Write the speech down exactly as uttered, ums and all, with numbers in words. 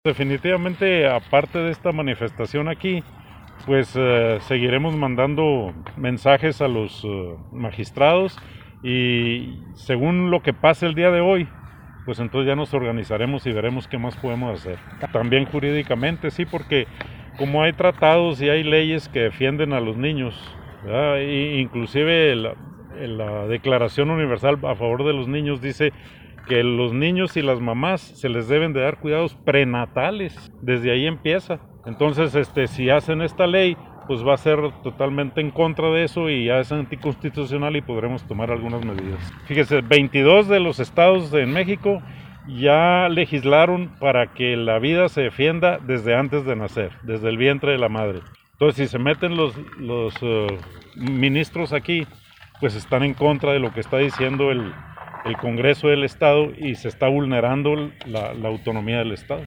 Definitivamente, aparte de esta manifestación aquí, pues eh, seguiremos mandando mensajes a los eh, magistrados y según lo que pase el día de hoy, pues entonces ya nos organizaremos y veremos qué más podemos hacer. También jurídicamente, sí, porque como hay tratados y hay leyes que defienden a los niños, ¿verdad? E inclusive la, la Declaración Universal a favor de los niños dice que los niños y las mamás se les deben de dar cuidados prenatales, desde ahí empieza. Entonces, este, si hacen esta ley, pues va a ser totalmente en contra de eso y ya es anticonstitucional y podremos tomar algunas medidas. Fíjese, veintidós de los estados en México ya legislaron para que la vida se defienda desde antes de nacer, desde el vientre de la madre. Entonces, si se meten los, los uh, ministros aquí, pues están en contra de lo que está diciendo el, el Congreso del Estado y se está vulnerando la, la autonomía del Estado.